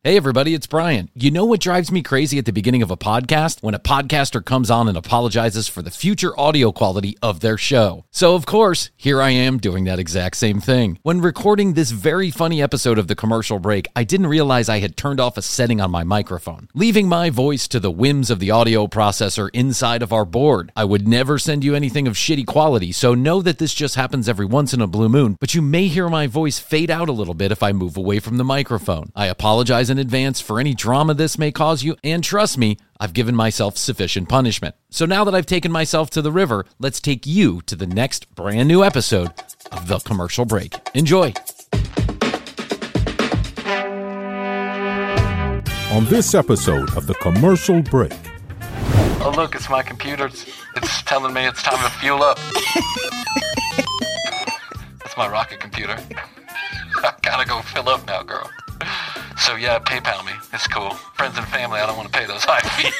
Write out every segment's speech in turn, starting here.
Hey everybody, it's Brian. You know what drives me crazy at the beginning of a podcast? When a podcaster comes on and apologizes for the future audio quality of their show. So of course, here I am doing that exact same thing. When recording this very funny episode of The Commercial Break, I didn't realize I had turned off a setting on my microphone, leaving my voice to the whims of the audio processor inside of our board. I would never send you anything of shitty quality, so know that this just happens every once in a blue moon, but you may hear my voice fade out a little bit if I move away from the microphone. I apologize in advance for any drama this may cause you, and trust me, I've given myself sufficient punishment. So now that I've taken myself to the river, let's take you to the next brand new episode of The Commercial Break. Enjoy. On this episode of The Commercial Break. Oh look, it's my computer. It's telling me it's time to fuel up. That's my rocket computer. I gotta go fill up now, girl. So yeah, PayPal me. It's cool. Friends and family, I don't want to pay those high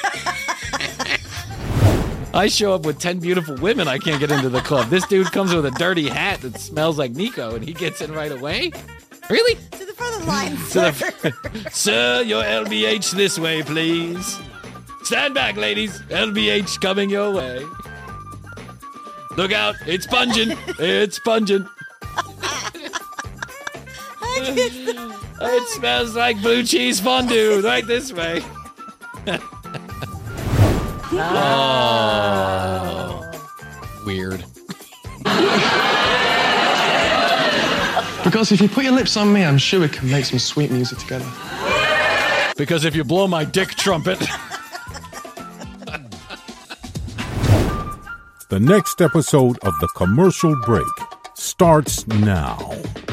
fees. I show up with 10 beautiful women. I can't get into the club. This dude comes with a dirty hat that smells like Nico, and he gets in right away? Really? To the front of the line, sir. Sir, your LBH this way, please. Stand back, ladies. LBH coming your way. Look out. It's pungent. It's pungent. It smells like blue cheese fondue. Right this way. Oh. Weird. Because if you put your lips on me, I'm sure we can make some sweet music together. Because if you blow my dick trumpet. The next episode of The Commercial Break starts now.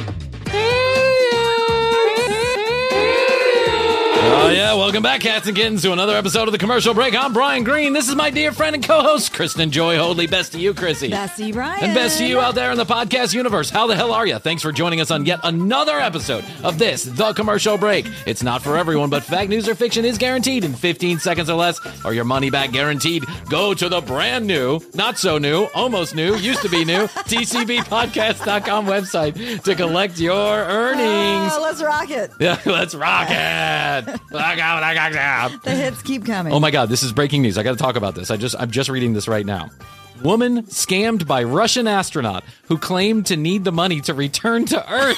Oh, yeah. Welcome back, cats and kittens, to another episode of The Commercial Break. I'm Brian Green. This is my dear friend and co-host, Kristen Joy Hoadley. Best to you, Chrissy. Best to you, Brian. And best to you out there in the podcast universe. How the hell are you? Thanks for joining us on yet another episode of this, The Commercial Break. It's not for everyone, but fact, news, or fiction is guaranteed in 15 seconds or less, or your money back guaranteed. Go to the brand new, not so new, almost new, used to be new, tcbpodcast.com website to collect your earnings. Oh, let's rock it. Yeah, let's rock it. The hits keep coming. Oh my God, this is breaking news. I got to talk about this. I'm just reading this right now. Woman scammed by Russian astronaut who claimed to need the money to return to Earth.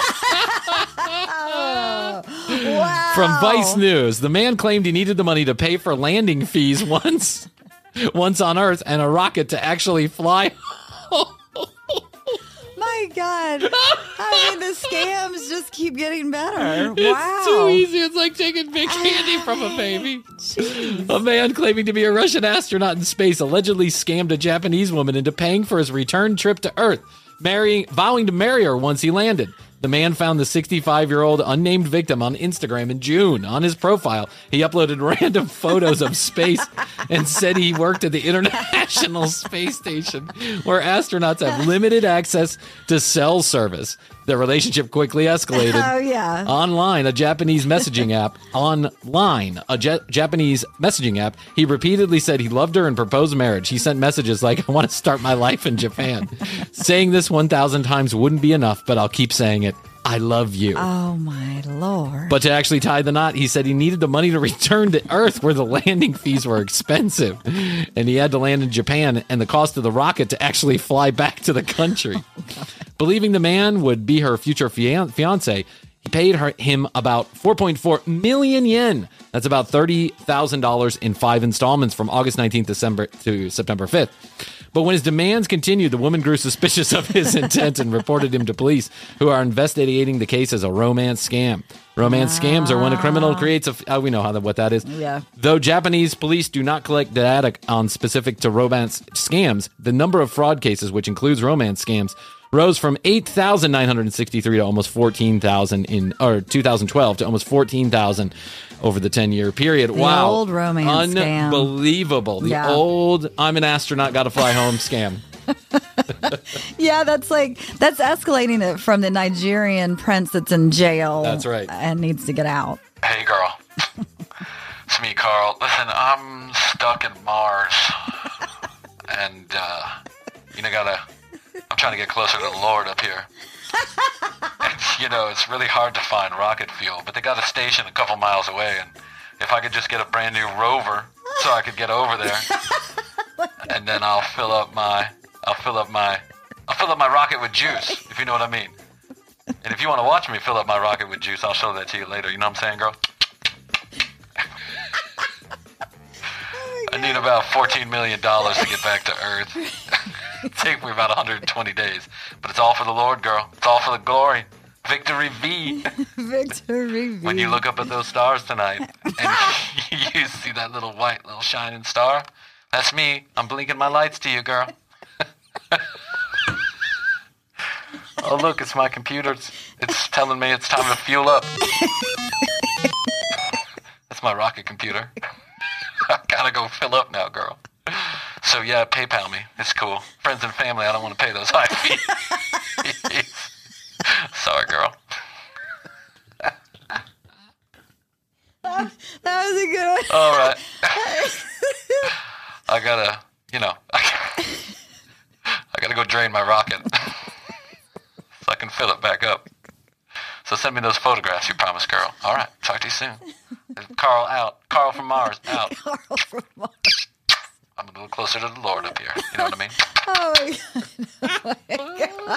Wow. From Vice News, the man claimed he needed the money to pay for landing fees once on Earth and a rocket to actually fly. My God. I mean, the scams just keep getting better. Wow. It's too easy. It's like taking big candy from a baby. Jeez. A man claiming to be a Russian astronaut in space allegedly scammed a Japanese woman into paying for his return trip to Earth, vowing to marry her once he landed. The man found the 65-year-old unnamed victim on Instagram in June. On his profile, he uploaded random photos of space and said he worked at the International Space Station, where astronauts have limited access to cell service. Their relationship quickly escalated. Oh, yeah. Online, a Japanese messaging app, he repeatedly said he loved her and proposed marriage. He sent messages like, I want to start my life in Japan. Saying this 1,000 times wouldn't be enough, but I'll keep saying it. I love you. Oh, my Lord. But to actually tie the knot, he said he needed the money to return to Earth where the landing fees were expensive. And he had to land in Japan and the cost of the rocket to actually fly back to the country. Believing the man would be her future fiance, he paid him about 4.4 million yen. That's about $30,000 in 5 installments from August 19th to September 5th. But when his demands continued, the woman grew suspicious of his intent and reported him to police, who are investigating the case as a romance scam. Romance scams are when a criminal creates we know what that is. Yeah. Though Japanese police do not collect data on specific to romance scams, the number of fraud cases, which includes romance scams, rose from 8,963 to almost 14,000 in 2012 to almost 14,000 over the 10-year period. The wow. old romance scam. Unbelievable. The old I'm an astronaut, got to fly home scam. Yeah, that's escalating it from the Nigerian prince that's in jail. That's right. And needs to get out. Hey, girl. It's me, Carl. Listen, I'm stuck in Mars. And, I'm trying to get closer to the Lord up here. And it's really hard to find rocket fuel, but they got a station a couple miles away, and if I could just get a brand new rover so I could get over there, and then I'll fill up my rocket with juice, if you know what I mean. And if you want to watch me fill up my rocket with juice, I'll show that to you later. You know what I'm saying, girl? I need about $14 million to get back to Earth. It'll take me about 120 days. But it's all for the Lord, girl. It's all for the glory. Victory V. Victory V. When you look up at those stars tonight and you see that little white, little shining star, that's me. I'm blinking my lights to you, girl. Oh, look, it's my computer. It's telling me it's time to fuel up. That's my rocket computer. I gotta go fill up now, girl. So, yeah, PayPal me. It's cool. Friends and family, I don't want to pay those high fees. Sorry, girl. That was a good one. All right. I gotta go drain my rocket so I can fill it back up. So send me those photographs you promised, girl. All right. Talk to you soon. Carl out. Carl from Mars out. Carl from Mars. I'm a little closer to the Lord up here. You know what I mean? Oh, my God.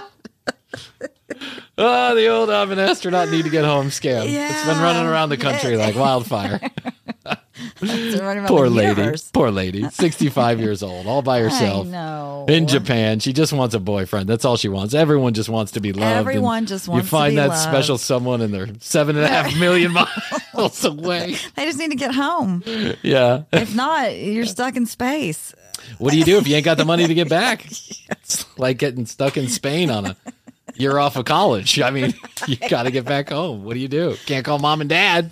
Oh, the old I'm an astronaut need to get home scam. Yeah. It's been running around the country like wildfire. It's running around Poor the lady. universe. Poor lady. 65 years old, all by herself. I know. In Japan. She just wants a boyfriend. That's all she wants. Everyone just wants to be loved. Everyone and just wants you find to be that special loved. someone and they're 7.5 million miles away. They just need to get home. Yeah. If not, you're stuck in space. What do you do if you ain't got the money to get back? It's like getting stuck in Spain on a year off of college. I mean, you got to get back home. What do you do? Can't call mom and dad.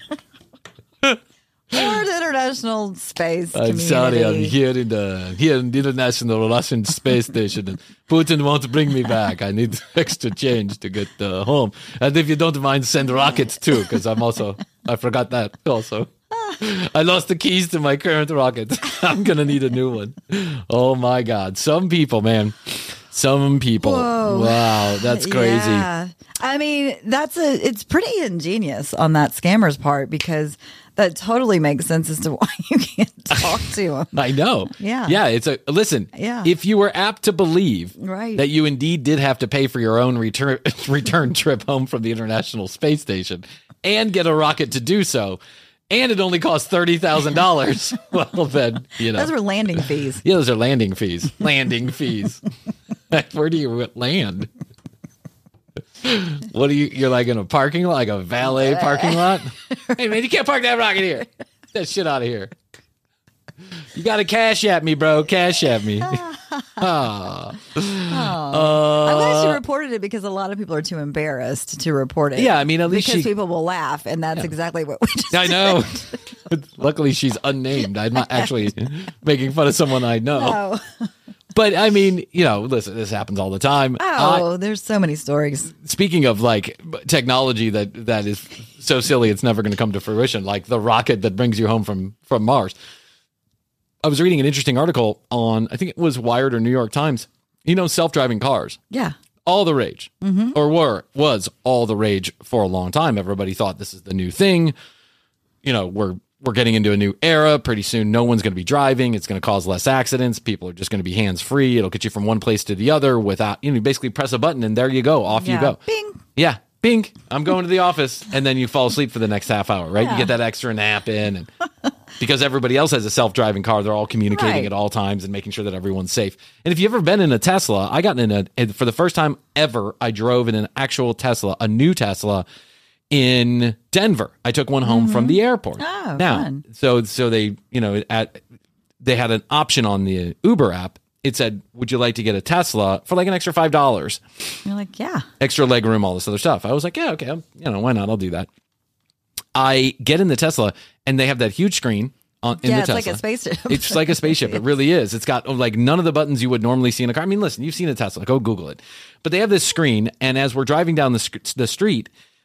Or the International Space I'm Community. sorry, I'm here in the International Russian Space Station, and Putin won't bring me back. I need extra change to get home. And if you don't mind, send rockets too, because I forgot that also. I lost the keys to my current rocket. I'm gonna need a new one. Oh my God, some people, man. Some people. Whoa. Wow, that's crazy. Yeah. I mean, it's pretty ingenious on that scammer's part, because that totally makes sense as to why you can't talk to him. I know. Yeah. Yeah. Listen, Yeah. if you were apt to believe Right. that you indeed did have to pay for your own return trip home from the International Space Station and get a rocket to do so, and it only cost $30,000, well, then, Those were landing fees. Yeah, those are landing fees. Landing fees. Where do you land? What are you're like in a parking lot, like a valet parking lot? Hey, man, you can't park that rocket here. Get that shit out of here. You got to cash at me, bro. Cash at me. I'm glad you reported it, because a lot of people are too embarrassed to report it. Yeah, I mean, at least because people will laugh, and that's exactly what we just I did. know. Luckily, she's unnamed. I'm not actually making fun of someone I know. Oh, But I mean, listen, this happens all the time. There's so many stories. Speaking of like technology that is so silly it's never going to come to fruition, like the rocket that brings you home from Mars. I was reading an interesting article on, I think it was Wired or New York Times. Self-driving cars. Yeah. All the rage. Or was all the rage for a long time. Everybody thought this is the new thing. We're getting into a new era. Pretty soon, no one's going to be driving. It's going to cause less accidents. People are just going to be hands-free. It'll get you from one place to the other without, you basically press a button and there you go. Off you go. Bing. Yeah. Bing. I'm going to the office. And then you fall asleep for the next half hour, right? Yeah. You get that extra nap in. And because everybody else has a self-driving car, they're all communicating Right. at all times and making sure that everyone's safe. And if you've ever been in a Tesla, I got for the first time ever, I drove in an actual Tesla, a new Tesla, in Denver. I took one home from the airport. Oh, now, fun. so they, they had an option on the Uber app. It said, would you like to get a Tesla for like an extra $5? You're like, yeah. Extra leg room, all this other stuff. I was like, yeah, okay. Why not? I'll do that. I get in the Tesla and they have that huge screen in the It's Tesla. like a spaceship. It's like a spaceship. It really is. It's got like none of the buttons you would normally see in a car. I mean, listen, you've seen a Tesla. Go Google it. But they have this screen, and as we're driving down the street,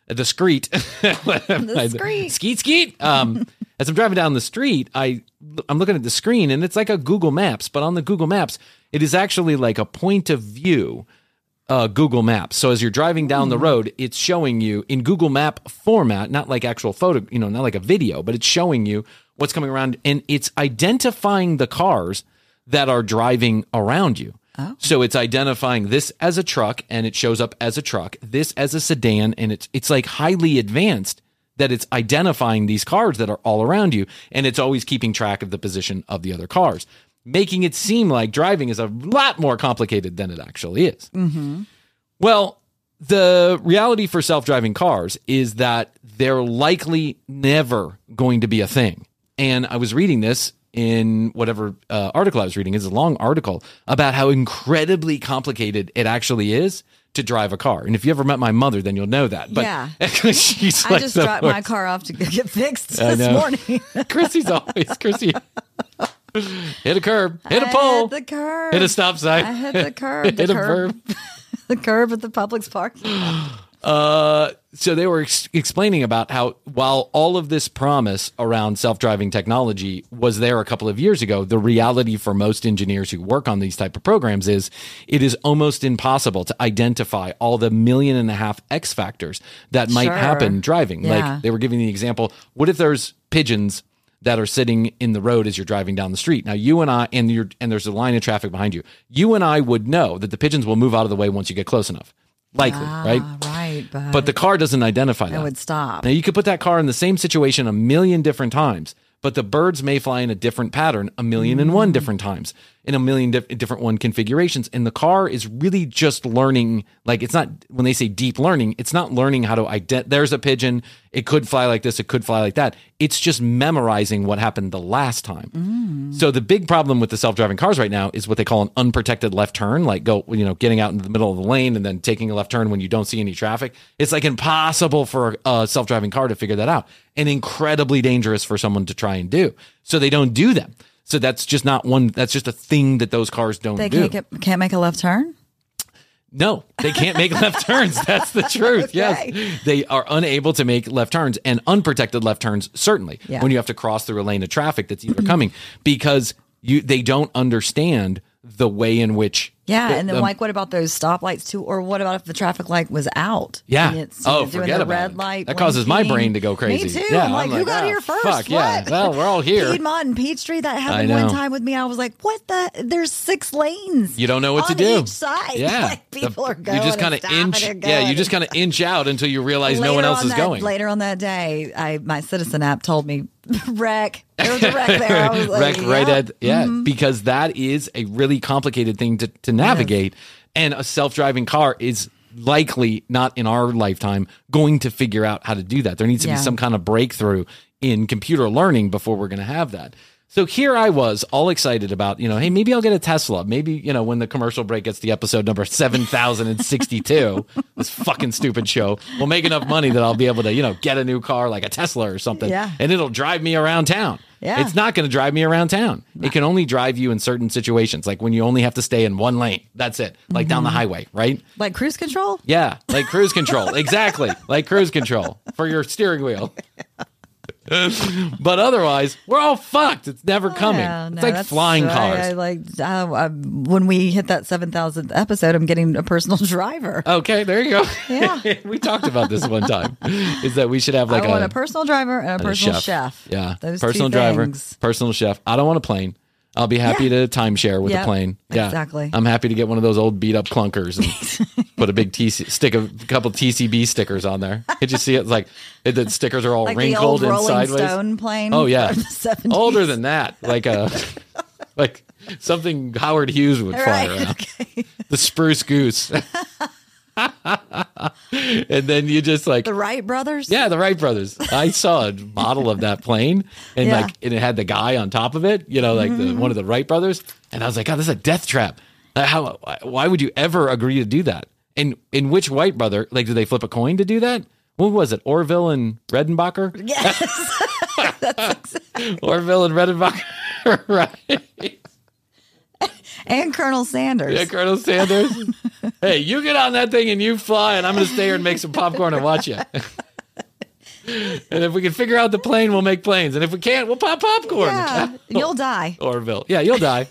skeet. As I'm driving down the street, I'm looking at the screen, and it's like a Google Maps. But on the Google Maps, it is actually like a point of view Google Maps. So as you're driving down the road, it's showing you in Google Map format, not like actual photo, not like a video, but it's showing you what's coming around, and it's identifying the cars that are driving around you. Oh. So it's identifying this as a truck, and it shows up as a truck, this as a sedan, and it's like highly advanced that it's identifying these cars that are all around you, and it's always keeping track of the position of the other cars, making it seem like driving is a lot more complicated than it actually is. Mm-hmm. Well, the reality for self-driving cars is that they're likely never going to be a thing. And I was reading this in whatever article I was reading. It's a long article about how incredibly complicated it actually is to drive a car. And if you ever met my mother, then you'll know that. But yeah. She's I just dropped my car off to get fixed this morning. Chrissy hit a curb, hit a pole, hit the curb, hit a stop sign. I hit the curb, hit a curb. The curb at the Publix parking lot. So they were explaining about how while all of this promise around self-driving technology was there a couple of years ago, the reality for most engineers who work on these type of programs is it is almost impossible to identify all the 1.5 million X factors that might happen driving. Yeah. Like they were giving the example, what if there's pigeons that are sitting in the road as you're driving down the street? Now, you and I, and there's a line of traffic behind you. You and I would know that the pigeons will move out of the way once you get close enough. Likely, right? Right. But the car doesn't identify that. It would stop. Now, you could put that car in the same situation 1 million different times, but the birds may fly in a different pattern 1,000,001 different times in 1 million different one configurations. And the car is really just learning. Like, it's not, when they say deep learning, it's not learning how to there's a pigeon. It could fly like this. It could fly like that. It's just memorizing what happened the last time. So the big problem with the self-driving cars right now is what they call an unprotected left turn, like getting out in the middle of the lane and then taking a left turn when you don't see any traffic. It's like impossible for a self-driving car to figure that out, and incredibly dangerous for someone to try and do. So they don't do them. So that's just not one. That's just a thing that those cars don't do. They can't make a left turn? No, they can't make left turns. That's the truth. Okay. Yes. They are unable to make left turns, and unprotected left turns, certainly, when you have to cross through a lane of traffic that's either coming, because they don't understand the way in which. Yeah, and then what about those stoplights too? Or what about if the traffic light was out? Yeah. And it's, forget the about red it. light. That causes my brain to go crazy. Me too. Yeah, I'm like, who got here first? Fuck, what? yeah. Well, we're all here. Piedmont and Peachtree, that happened one time with me. I was like, what the? There's 6 lanes. You don't know what to on do. Each side. Yeah. Like, people are going. You just kind of inch. Yeah, you just kind of inch out until you realize no one else is going. Later on that day, my Citizen app told me, wreck. There was a wreck there. I was like, wreck right at, because that is a really complicated thing to navigate. Yes. And a self-driving car is likely not in our lifetime going to figure out how to do that. There needs to be some kind of breakthrough in computer learning before we're going to have that. So here I was all excited about, hey, maybe I'll get a Tesla. Maybe, when the commercial break gets to episode number 7,062, this fucking stupid show, we'll make enough money that I'll be able to, get a new car like a Tesla or something. Yeah. And it'll drive me around town. Yeah. It's not going to drive me around town. It can only drive you in certain situations, like when you only have to stay in one lane. That's it. Like down the highway, right? Like cruise control? Yeah, like cruise control. Exactly. Like cruise control for your steering wheel. But otherwise, we're all fucked. It's never coming. Yeah, it's like flying cars. When we hit that 7,000th episode, I'm getting a personal driver. Okay, there you go. Yeah. We talked about this one time. Is that we should have like I want a personal driver and a personal chef. Yeah, those personal two driver, things. personal chef. I don't want a plane. I'll be happy to timeshare with a plane. Yeah, exactly. I'm happy to get one of those old beat up clunkers and put a big couple TCB stickers on there. Did you see it? It's like the stickers are all like wrinkled the old and Rolling sideways. Stone plane. Oh yeah, from the 70s. Older than that, like something Howard Hughes would fly around. Okay. The Spruce Goose. And then you just like the Wright brothers. Yeah, the Wright brothers. I saw a model of that plane, and and it had the guy on top of it. One of the Wright brothers. And I was like, God, this is a death trap. Why would you ever agree to do that? And in which Wright brother? Like, did they flip a coin to do that? What was it? Orville and Redenbacher? Yes. Orville and Redenbacher, right? And Colonel Sanders. Yeah, Colonel Sanders. Hey, you get on that thing and you fly, and I'm going to stay here and make some popcorn and watch you. And if we can figure out the plane, we'll make planes. And if we can't, we'll pop popcorn. Yeah, you'll die. Orville. Yeah, you'll die.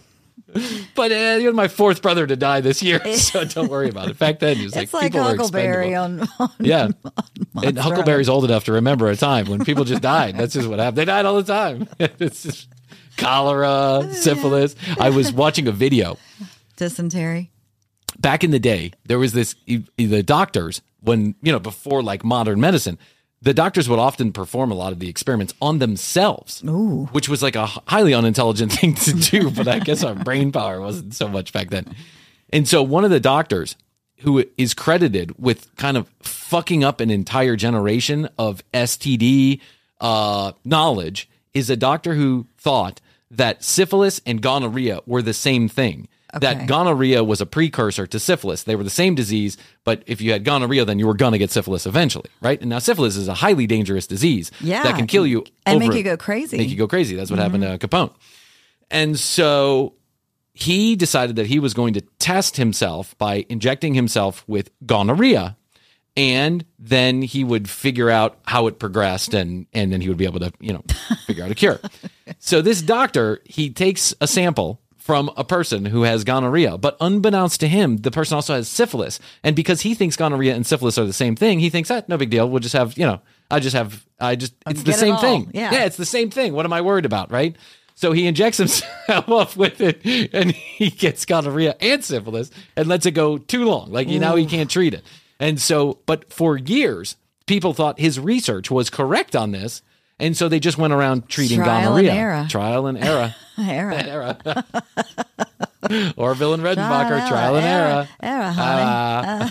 But you're my fourth brother to die this year, so don't worry about it. Back then, it was It's like like people were Huckleberry expendable. on Yeah, and Monster Huckleberry's old enough to remember a time when people just died. That's just what happened. They died all the time. It's just cholera, syphilis. I was watching a video. Dysentery. Back in the day, there was the doctors, when, before like modern medicine, the doctors would often perform a lot of the experiments on themselves, which was like a highly unintelligent thing to do. But I guess our brain power wasn't so much back then. And so one of the doctors who is credited with kind of fucking up an entire generation of STD knowledge is a doctor who thought that syphilis and gonorrhea were the same thing. That gonorrhea was a precursor to syphilis. They were the same disease, but if you had gonorrhea, then you were going to get syphilis eventually, right? And now syphilis is a highly dangerous disease that can kill you. And make you go crazy. Make you go crazy. That's what happened to Capone. And so he decided that he was going to test himself by injecting himself with gonorrhea. And then he would figure out how it progressed, and then he would be able to, figure out a cure. So this doctor, he takes a sample from a person who has gonorrhea, but unbeknownst to him, the person also has syphilis. And because he thinks gonorrhea and syphilis are the same thing, he thinks, no big deal. We'll just have, it's the same thing. Yeah, it's the same thing. What am I worried about, right? So he injects himself with it, and he gets gonorrhea and syphilis and lets it go too long. Like, now he can't treat it. And so, but for years, people thought his research was correct on this. And so they just went around treating gonorrhea. Trial and error. Error. Orville and Redenbacher, trial and error. Error, honey.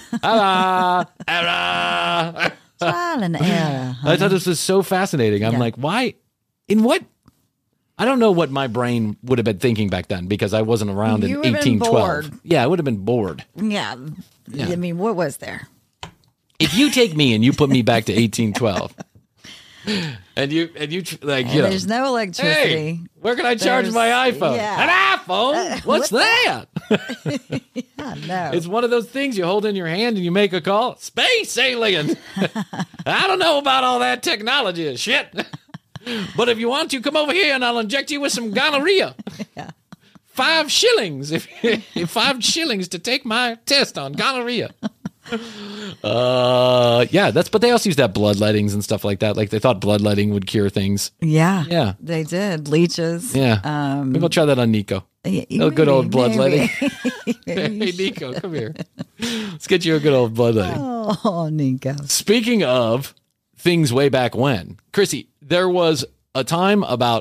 Error. Trial and error. I thought this was so fascinating. I'm like, why? In what? I don't know what my brain would have been thinking back then, because I wasn't around in 1812. Yeah, I would have been bored. Yeah. I mean, what was there? If you take me and you put me back to 1812, and you there's no electricity. Hey, where can I charge my iPhone? Yeah. An iPhone? What's that? No. It's one of those things you hold in your hand and you make a call. Space alien. I don't know about all that technology shit. But if you want to, come over here and I'll inject you with some gonorrhea. Yeah. 5 shillings. If 5 shillings to take my test on gonorrhea. But they also used that bloodlettings and stuff like that. Like they thought bloodletting would cure things. Yeah, they did. Leeches. Yeah, maybe I'll try that on Nico. Good old bloodletting. Hey Nico, come here. Let's get you a good old bloodletting. Oh, Nico. Speaking of things way back when, Chrissy, there was a time about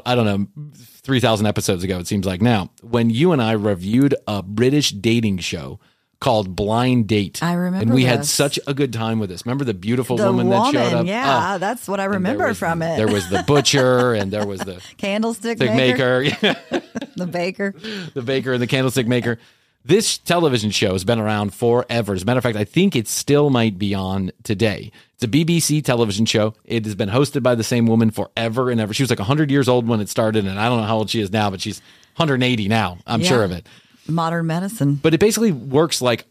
3,000 episodes ago. It seems like now, when you and I reviewed a British dating show called Blind Date. I remember And we this. had such a good time with this. Remember the beautiful woman that showed up? Yeah, that's what I remember from it. There was the butcher, and there was the candlestick maker. The baker. The baker and the candlestick maker. This television show has been around forever. As a matter of fact, I think it still might be on today. It's a BBC television show. It has been hosted by the same woman forever and ever. She was like 100 years old when it started, and I don't know how old she is now, but she's 180 now. I'm sure of it. Modern medicine. But it basically works like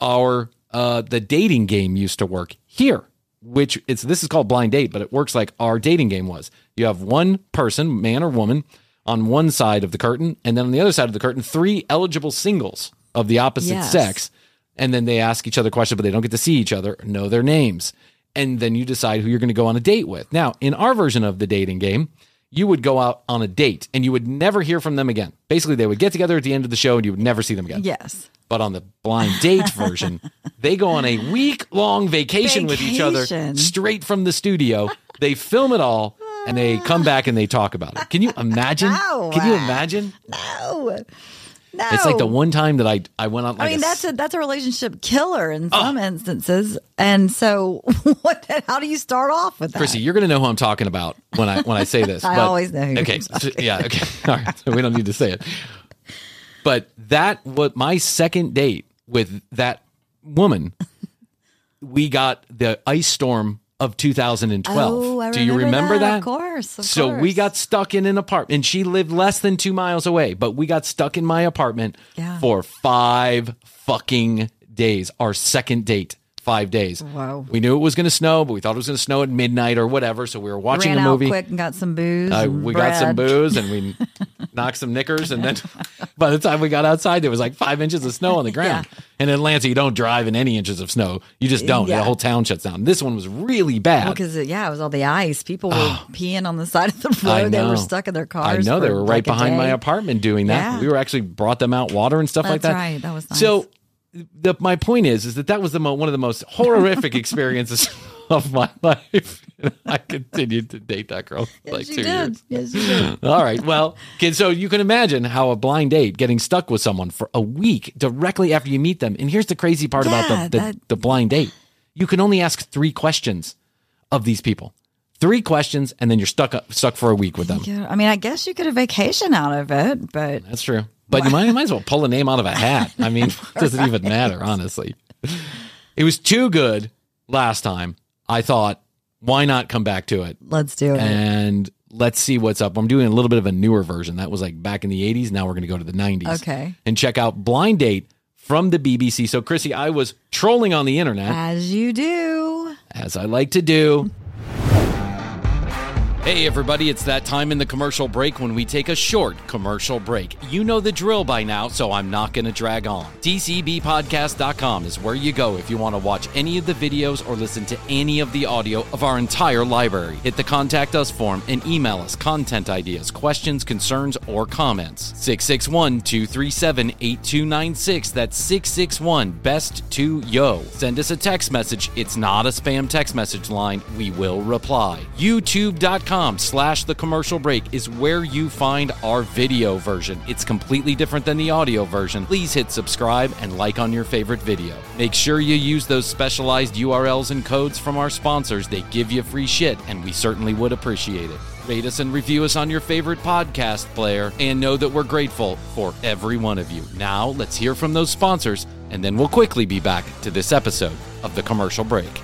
the dating game used to work here, this is called Blind Date, but it works like our dating game was. You have one person, man or woman, on one side of the curtain, and then on the other side of the curtain, 3 eligible singles of the opposite sex. And then they ask each other questions, but they don't get to see each other, know their names. And then you decide who you're going to go on a date with. Now, in our version of the dating game, you would go out on a date and you would never hear from them again. Basically, they would get together at the end of the show and you would never see them again. Yes. But on the Blind Date version, they go on a week-long vacation with each other straight from the studio. They film it all and they come back and they talk about it. Can you imagine? No. Can you imagine? No. It's like the one time that I went on. Like that's a relationship killer in some instances. And so, how do you start off with that? Chrissy, you're going to know who I'm talking about when I say this. I always know who okay, okay. All right, so we don't need to say it. But what my second date with that woman, we got the ice storm of 2012. Oh, I Do you remember that? Of course. So we got stuck in an apartment, and she lived less than 2 miles away, but we got stuck in my apartment for 5 fucking days. Our second date, 5 days. Wow. We knew it was going to snow, but we thought it was going to snow at midnight or whatever. So we were watching a movie. Ran out quick and got some booze. We got some booze and we knocked some knickers, and then By the time we got outside, there was like 5 inches of snow on the ground. Yeah. In Atlanta, you don't drive in any inches of snow. You just don't. Yeah. The whole town shuts down. This one was really bad. Because it was all the ice. People were peeing on the side of the I road. They know. were stuck in their I cars. know. They for were right like a behind my day. apartment doing that. Yeah. We were actually brought them out water and stuff like That's that. right. That was nice. So my point is that was one of the most horrific experiences of my life. I continued to date that girl for Yes, like you 2 did. years. Yes, you did. All right. Well, kid, so you can imagine how a blind date getting stuck with someone for a week directly after you meet them. And here's the crazy part about the blind date. You can only ask 3 questions of these people. 3 questions, and then you're stuck for a week with them. Yeah, I mean, I guess you could have vacation out of it, but That's true. But you might as well pull a name out of a hat. I mean, it doesn't even matter, honestly. It was too good last time. I thought, why not come back to it? let's do it. And let's see what's up. I'm doing a little bit of a newer version. That was like back in the 80s. Now we're going to go to the 90s. Okay. And check out Blind Date from the BBC. So, Chrissy, I was trolling on the internet, As you do. as I like to do. Hey everybody, it's that time in the commercial break when we take a short commercial break. You know the drill by now, so I'm not going to drag on. TCBpodcast.com is where you go if you want to watch any of the videos or listen to any of the audio of our entire library. Hit the Contact Us form and email us content ideas, questions, concerns, or comments. 661-237-8296. That's 661-BEST2YO. Send us a text message. It's not a spam text message line. We will reply. YouTube.com/The Commercial Break is where you find our video version. It's completely different than the audio version. Please hit subscribe and like on your favorite video. Make sure you use those specialized URLs and codes from our sponsors. They give you free shit, and we certainly would appreciate it. Rate us and review us on your favorite podcast player, and know that we're grateful for every one of you. Now, let's hear from those sponsors, and then we'll quickly be back to this episode of The Commercial Break.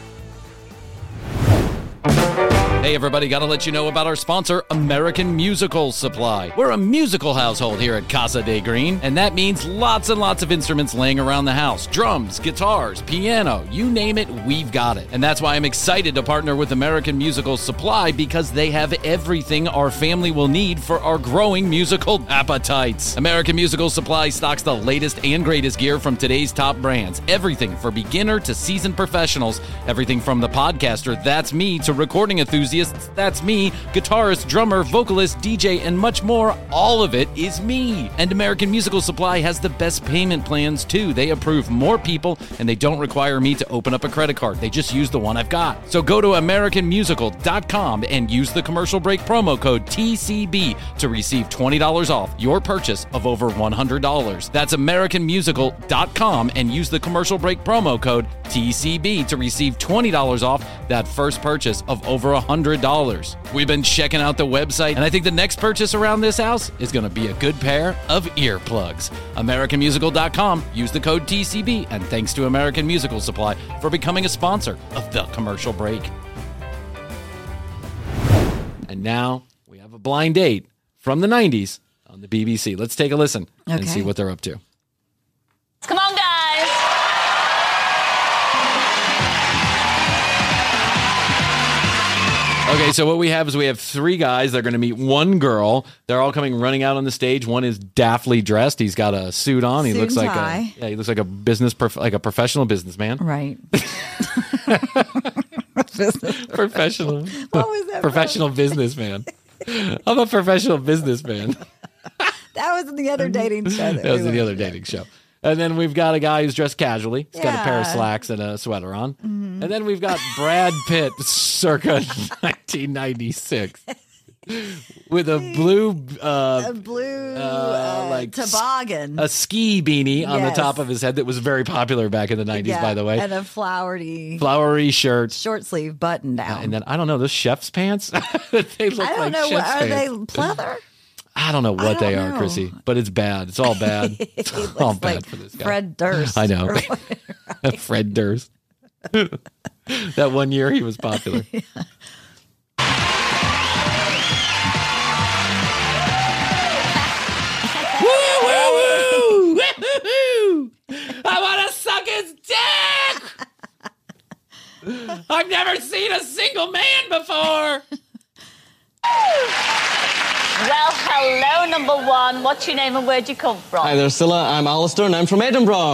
Hey everybody, gotta let you know about our sponsor, American Musical Supply. We're a musical household here at Casa de Green, and that means lots and lots of instruments laying around the house. Drums, guitars, piano, you name it, we've got it. And that's why I'm excited to partner with American Musical Supply, because they have everything our family will need for our growing musical appetites. American Musical Supply stocks the latest and greatest gear from today's top brands. Everything for beginner to seasoned professionals. Everything from the podcaster, that's me, to recording enthusiasts, that's me, guitarist, drummer, vocalist, DJ, and much more. All of it is me. And American Musical Supply has the best payment plans too. They approve more people, and they don't require me to open up a credit card. They just use the one I've got. So go to AmericanMusical.com and use the commercial break promo code TCB to receive $20 off your purchase of over $100. That's AmericanMusical.com and use the commercial break promo code TCB to receive $20 off that first purchase of over $100. We've been checking out the website, and I think the next purchase around this house is going to be a good pair of earplugs. AmericanMusical.com. Use the code TCB, and thanks to American Musical Supply for becoming a sponsor of The Commercial Break. And now we have a blind date from the 90s on the BBC. Let's take a listen and Okay. see what they're up to. Come on, guys. Okay, so what we have is we have 3 guys. They're going to meet one girl. They're all coming running out on the stage. One is daftly dressed. He's got a suit on. He Suit looks and like tie. he looks like a like a professional businessman. Right. Professional. What was that? Professional businessman. I'm a professional businessman. That was in the other dating show. That was in the other dating show. And then we've got a guy who's dressed casually. He's got a pair of Yeah. slacks and a sweater on. And then we've got Brad Pitt circa 1996 with a blue A blue like toboggan. a ski beanie on the Yes. top of his head that was very popular back in the 90s, Yeah, by the way. And a flowery Flowery shirt. short sleeve button down. And then, I don't know, those chef's pants? They look I don't like know, chef's are they pants. pleather? I don't know what they don't are, know. Chrissy, but it's bad. It's all bad. It It's looks all bad like for this guy. Fred Durst. I know. or whatever. Fred Durst. That one year he was popular. Woo, woo, woo! Woo-hoo-hoo! I want to suck his dick! I've never seen a single man before! Well, hello, number one. What's your name and where'd you come from? Hi there, Scylla. I'm Alistair and I'm from Edinburgh.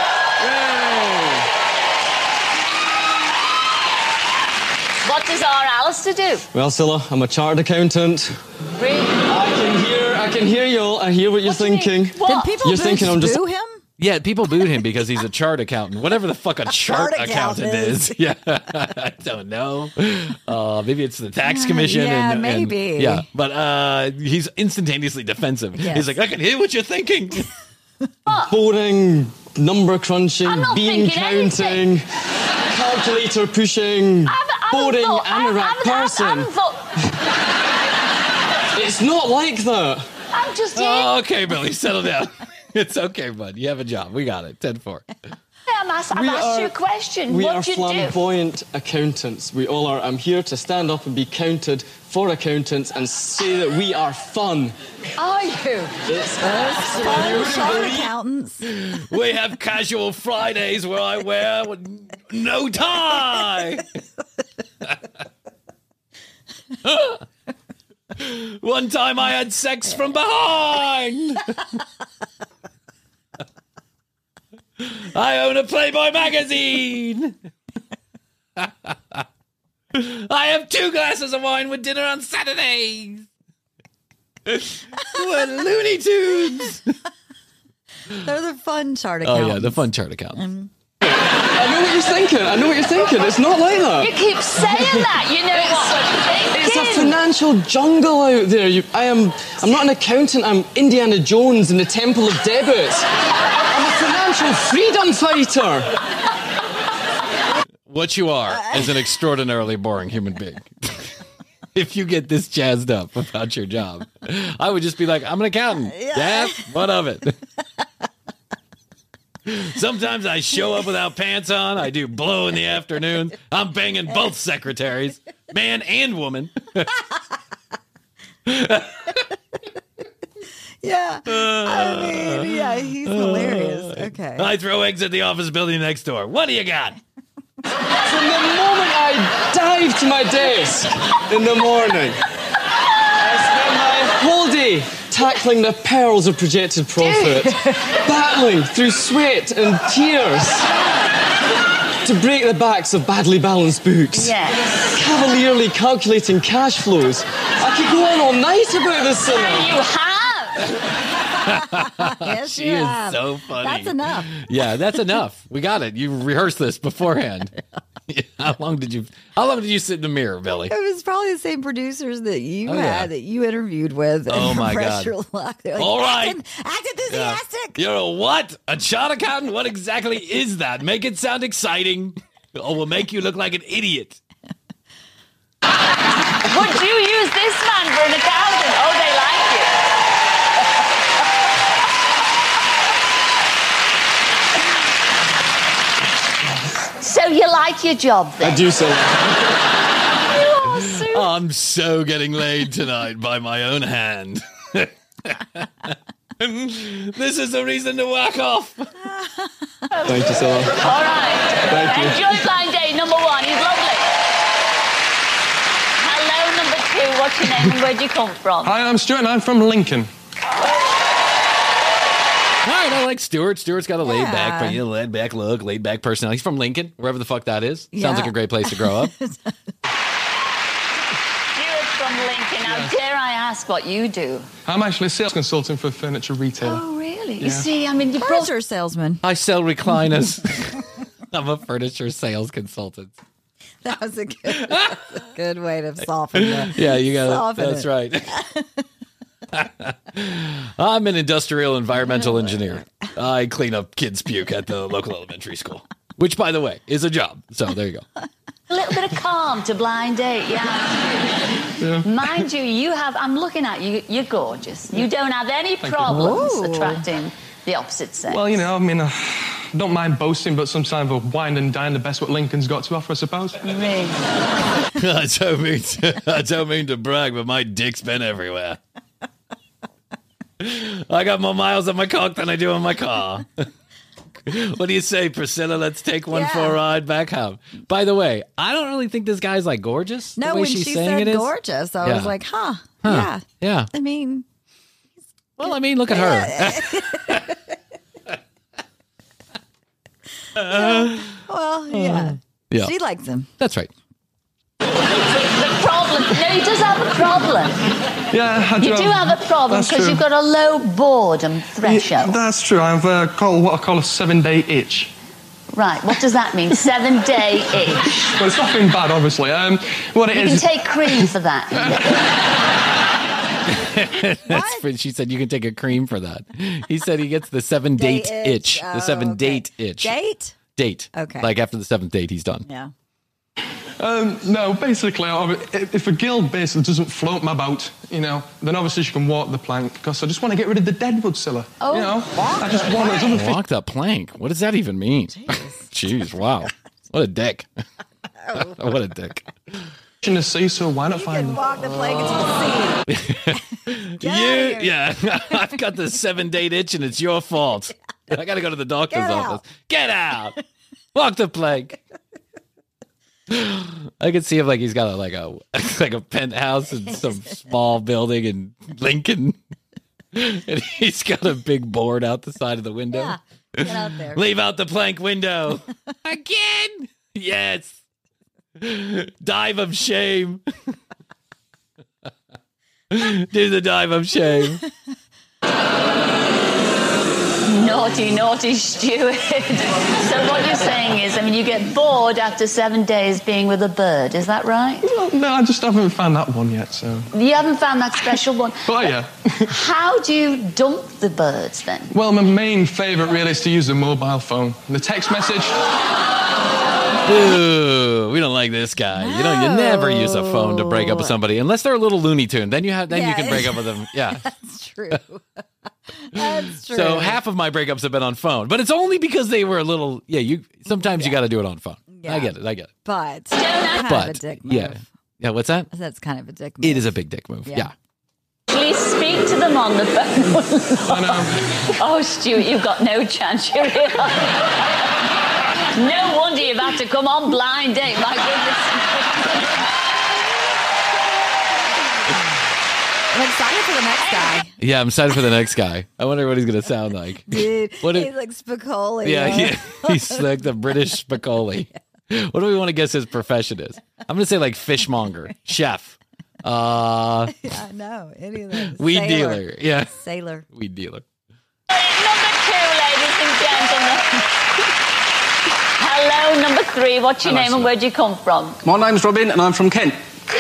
What does our Alistair do? Well, Scylla, I'm a chartered accountant. Really? I can hear you all. I hear what you're thinking. What? Did people You're thinking I'm just- boo him? Yeah, people booed him because he's a chart accountant. Whatever the fuck a chart accountant is. Yeah, I don't know. Maybe it's the tax commission. Yeah, and, maybe. Yeah, but he's instantaneously defensive. Yes. He's like, I can hear what you're thinking. Boring, number crunching, I'm not bean thinking counting, anything. calculator pushing, boring anorak person. It's not like that. I'm just here. Oh, okay, Billy, settle down. It's okay, bud. You have a job. We got it. 10-4. I've asked you a question. We What are do you do? flamboyant accountants. We all are. I'm here to stand up and be counted for accountants and say that we are fun. Are you? It's Chart accountants. We have casual Fridays where I wear no tie. One time I had sex from behind. I own a Playboy magazine. I have 2 glasses of wine with dinner on Saturdays. What Looney Tunes. They're the fun chart Oh, accountants. yeah, the fun chart account. I know what you're thinking. I know what you're thinking. It's not like that. You keep saying that. You know what It's a I'm thinking. financial jungle out there. I'm not an accountant. I'm Indiana Jones in the Temple of Debit. I'm a financial freedom fighter. What you are is an extraordinarily boring human being. If you get this jazzed up about your job, I would just be like, I'm an accountant. Yeah, what of it? Sometimes I show up without pants on. I do blow in the afternoon. I'm banging both secretaries, man and woman. Yeah. I mean, yeah, he's hilarious. Okay. I throw eggs at the office building next door. What do you got? From the moment I dive to my desk in the morning, I spend my whole day tackling the perils of projected profit, battling through sweat and tears to break the backs of badly balanced books, Yes. cavalierly calculating cash flows. I could go on all night about this, Scylla. You have. Yes, She you is have. so funny. That's enough. Yeah, that's enough. We got it. You rehearsed this beforehand. How long did you sit in the mirror, Billy? It was probably the same producers that you Oh, had yeah. that you interviewed with. Oh, and my Press God. Your Luck. They're like, All right. Act enthusiastic. You're a what? A chart accountant? What exactly is that? Make it sound exciting, or we'll make you look like an idiot. Would you use this man for an accountant? Oh, they like you. So you like your job then? I do, Scylla. Oh, Sue. I'm so getting laid tonight by my own hand. This is a reason to whack off. Thank you, Scylla. All right. Thank you. Enjoy blind date number 1. He's lovely. Hello, number 2. What's your name and where'd you come from? Hi, I'm Stuart and I'm from Lincoln. All right, I like Stuart. Stuart's got a laid back, Yeah. laid back look, laid back personality. He's from Lincoln, wherever the fuck that is. Yeah. Sounds like a great place to grow up. Stuart from Lincoln. Now, dare I ask what you do? I'm actually a sales consultant for a furniture retailer. Oh, really? You Yeah. see, I mean, you brought... Furniture salesman. I sell recliners. I'm a furniture sales consultant. That was a good way to soften the. Yeah, you got it. Soften That's it. right. I'm an industrial environmental engineer. I clean up kids' puke at the local elementary school, which, by the way, is a job. So there you go. A little bit of calm to blind date, yeah. Mind you, you have... I'm looking at you. You're gorgeous. You don't have any problems Ooh. attracting the opposite sex. Well, you know, I mean, I don't mind boasting, but sometimes we'll wine and dine the best what Lincoln's got to offer, I suppose. Really? I don't mean to brag, but my dick's been everywhere. I got more miles on my cock than I do on my car. What do you say, Priscilla? Let's take one for a ride back home. By the way, I don't really think this guy's like gorgeous. No, the way when she's she saying said it is. gorgeous, I Yeah. was like, huh. Yeah. Yeah. I mean, Well, I mean, look at her. Well, yeah. Yeah. She likes him. That's right. The problem. No, he does have a problem. Yeah, I You do have a problem That's because true. you've got a low boredom threshold. That's true. I've got what I call a 7-day itch. Right, what does that mean? 7-day itch. Well, it's nothing bad, obviously. What it You is... can take cream for that. She said you can take a cream for that. He said he gets the 7-date itch. The 7-date itch. Date? Date. Okay. Like after the 7th date, he's done. Yeah. No, basically, if a girl basically doesn't float my boat, then obviously she can walk the plank, because I just want to get rid of the deadwood, Scylla. Oh, I just want those other fish. Walk the plank. What does that even mean? Jeez, wow. What a dick. What a dick. In the sea, so why not You find can them? walk the plank into the sea. Get out of here. Yeah. I've got the 7-date itch and it's your fault. I got to go to the doctor's Get out. office. Get out. Walk the plank. I could see him like he's got a penthouse in some small building in Lincoln. And he's got a big board out the side of the window. Yeah. Get out there. Leave out the plank window. Again? Yes. Dive of shame. Do the dive of shame. Naughty, naughty Stuart. So what you're saying is, you get bored after 7 days being with a bird. Is that right? Well, no, I just haven't found that one yet, so... You haven't found that special one. Oh, yeah. How do you dump the birds then? Well, my main favourite really is to use the mobile phone. The text message... Ooh, we don't like this guy. You never use a phone to break up with somebody unless they're a little Looney Tune. Then you can break up with them. Yeah. That's true. That's true. So half of my breakups have been on phone, but it's only because they were a little. Yeah, sometimes you got to do it on phone. Yeah. I get it. But have- kind of a dick move. Yeah. What's that? That's kind of a dick move. It is a big dick move. Yeah. Please speak to them on the phone. I know. Oh, Stuart, you've got no chance. You're real. No wonder you've had to come on blind date. My goodness. I'm excited for the next guy. Yeah, I'm excited for the next guy. I wonder what he's gonna sound like. Dude, What he's if- like Spicoli. Yeah, he's like the British Spicoli. What do we want to guess his profession is? I'm gonna say like fishmonger, chef, Yeah, no, any of those. weed Sailor. dealer. Yeah, Sailor. weed dealer. Number 2, ladies and gentlemen. Hello, number 3. What's your name and where do you come from? My name's Robin and I'm from Kent. Hey,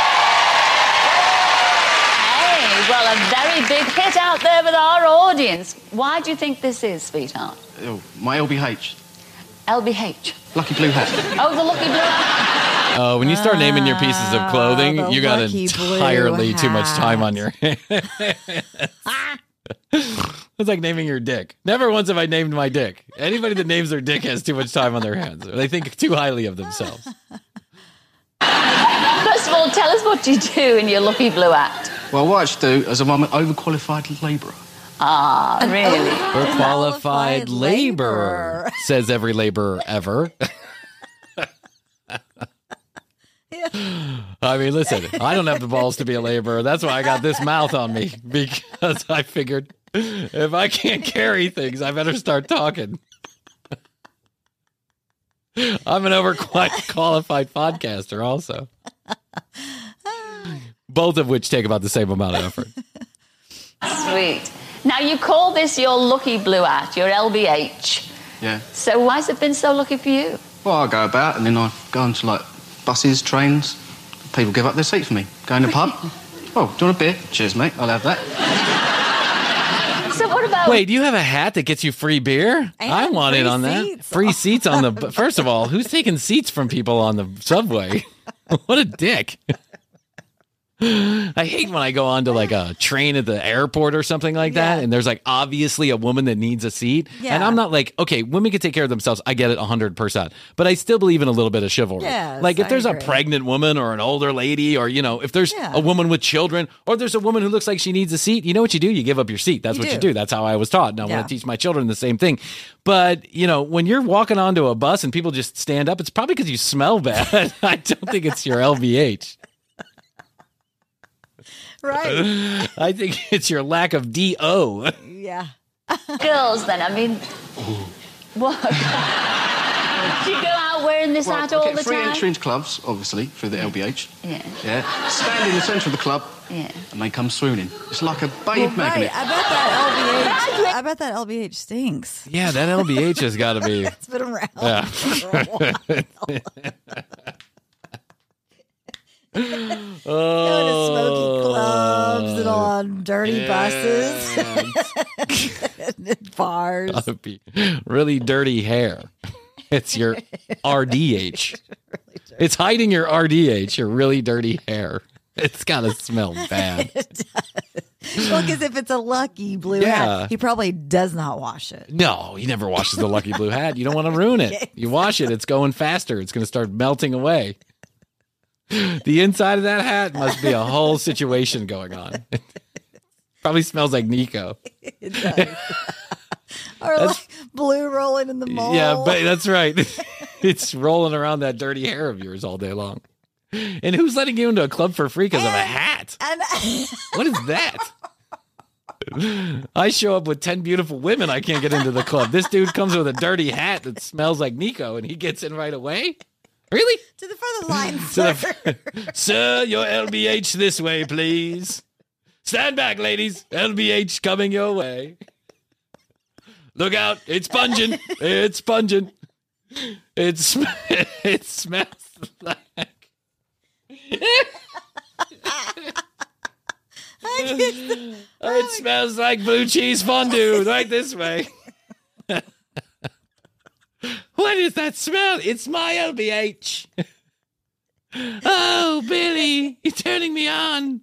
well, a very big hit out there with our audience. Why do you think this is, sweetheart? Oh, my LBH. LBH. Lucky Blue Hat. Oh, the lucky blue. Oh, when you start naming your pieces of clothing, the you got lucky blue entirely too much hat. time on your hands. It's like naming your dick. Never once have I named my dick. Anybody that names their dick has too much time on their hands. Or they think too highly of themselves. First of all, tell us what you do in your lucky blue hat. Well, what I actually do is I'm an overqualified labourer. Ah, really? We're qualified laborer, laborer. says every laborer ever. I mean, listen, I don't have the balls to be a laborer. That's why I got this mouth on me, because I figured if I can't carry things, I better start talking. I'm an overqualified podcaster also. Both of which take about the same amount of effort. Sweet. Now, you call this your lucky blue hat, your LBH. Yeah. So why has it been so lucky for you? Well, I go about and then I go onto, like, buses, trains. People give up their seat for me. Go in the pub. Oh, do you want a beer? Cheers, mate. I'll have that. So what about... Wait, do you have a hat that gets you free beer? And I want in free on that. seats. Free seats on the... First of all, who's taking seats from people on the subway? What a dick. I hate when I go on to like a train at the airport or something like that, Yeah. and there's like obviously a woman that needs a seat. Yeah. And I'm not like, okay, women can take care of themselves. I get it 100%. But I still believe in a little bit of chivalry. Yes, like if I there's a agree. pregnant woman or an older lady, or, if there's Yeah. a woman with children, or there's a woman who looks like she needs a seat, you know what you do? You give up your seat. That's what you do. That's how I was taught. And I Yeah. want to teach my children the same thing. But, when you're walking onto a bus and people just stand up, it's probably because you smell bad. I don't think it's your LVH. Right. I think it's your lack of DO. Yeah. Girls, then, I mean, what? Do you go out wearing this hat all the free time? entry into clubs, obviously, through the LBH. Yeah. Yeah. Stand in the centre of the club. Yeah. And they come swooning. It's like a babe magnet. Right. I bet that LBH stinks. Yeah, that LBH has got to be. It's been around. Yeah. For a while. Going to smoky clubs and on dirty buses and bars. That'd be really dirty hair. It's your RDH. It's hiding your RDH, your really dirty hair. It's got to smell bad. Well, because if it's a Lucky Blue hat, he probably does not wash it. No, he never washes the Lucky Blue hat. You don't want to ruin it. You wash it, it's going faster. It's going to start melting away. The inside of that hat must be a whole situation going on. Probably smells like Nico. It does. Or like blue rolling in the mall. Yeah, but that's right. It's rolling around that dirty hair of yours all day long. And who's letting you into a club for free because of a hat? What is that? I show up with 10 beautiful women. I can't get into the club. This dude comes with a dirty hat that smells like Nico, and he gets in right away? Really? To the front of the line, sir. Sir, your LBH this way, please. Stand back, ladies. LBH coming your way. Look out. It's pungent. It's pungent. It smells like... It smells like blue cheese fondue. Right this way. What is that smell? It's my LBH. Oh, Billy, you're turning me on.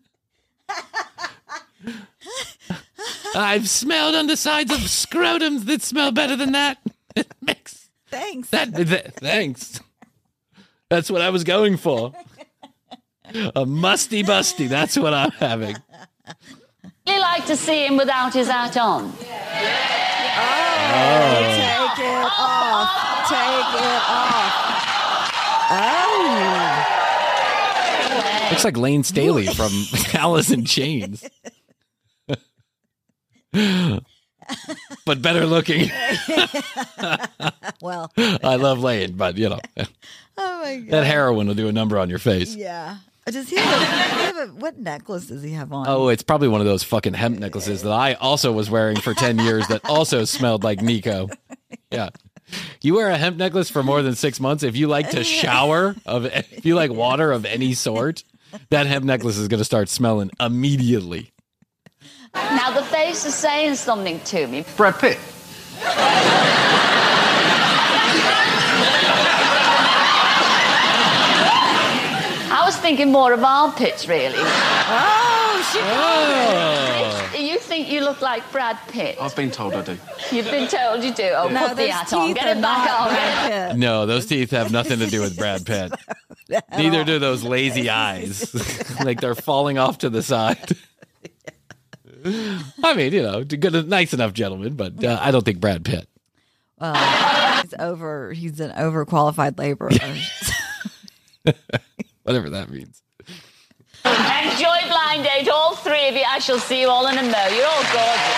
I've smelled undersides of scrotums that smell better than that. Thanks. Thanks. That's what I was going for. A musty busty. That's what I'm having. You like to see him without his hat on. Take it off. Take it off. Oh. Looks like Lane Staley from Alice in Chains. But better looking. Well. I love Lane, but you know. Oh my God. That heroin will do a number on your face. Yeah. Does he have what necklace does he have on? Oh, it's probably one of those fucking hemp necklaces that I also was wearing for 10 years that also smelled like Nico. Yeah. You wear a hemp necklace for more than 6 months. If you like to shower, if you like water of any sort, that hemp necklace is going to start smelling immediately. Now, the face is saying something to me. Brad Pitt. I was thinking more of armpits, really. Oh, shit. You think you look like Brad Pitt? I've been told I do. You've been told you do. Oh, No, put the those hat on. teeth Get are it back not on. Brad Pitt. No, those teeth have nothing to do with Brad Pitt. Neither do those lazy eyes. Like they're falling off to the side. I mean, you know, good, nice enough gentleman, but I don't think Brad Pitt. Well, he's an overqualified laborer. Whatever that means. Enjoy Blind Date, all three of you. I shall see you all in a mo. You're all gorgeous.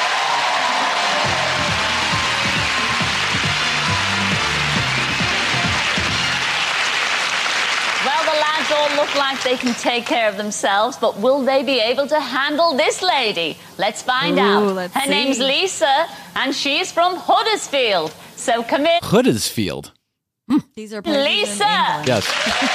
Well, the lads all look like they can take care of themselves, but will they be able to handle this lady? Let's find out. let's Her see. name's Lisa, and she's from Huddersfield. So come in. Huddersfield. These are places in Lisa! England. Yes.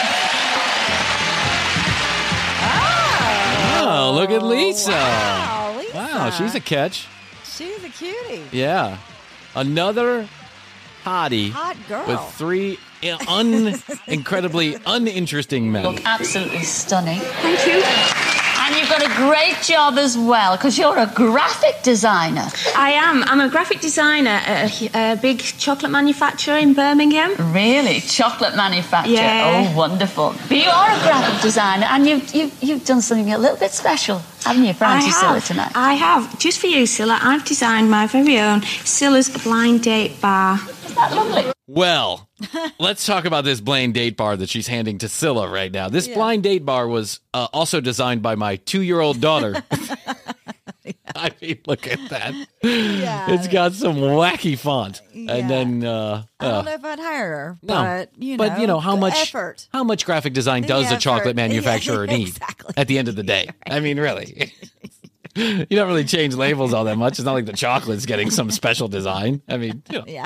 Oh, look at Lisa. Wow, Lisa. Wow, she's a catch. She's a cutie. Yeah. Another hottie Hot girl. with three incredibly uninteresting men. Look absolutely stunning. Thank you. And you've got a great job as well, because you're a graphic designer. I am. I'm a graphic designer at a big chocolate manufacturer in Birmingham. Really? Chocolate manufacturer? Yeah. Oh, wonderful. But you are a graphic designer, and you've done something a little bit special, haven't you, for Auntie Scylla tonight? I have. Just for you, Scylla, I've designed my very own Scylla's Blind Date Bar. Is that lovely? Well, let's talk about this blind date bar that she's handing to Scylla right now. This blind date bar was also designed by my 2-year-old daughter. I mean, look at that. Yeah. It's got some wacky font. Yeah. And then I don't know if I'd hire her, no, but you know how much effort. How much graphic design does a chocolate manufacturer need exactly. at the end of the day? Right. I mean, really. You don't really change labels all that much. It's not like the chocolate's getting some special design. I mean, you know. Yeah.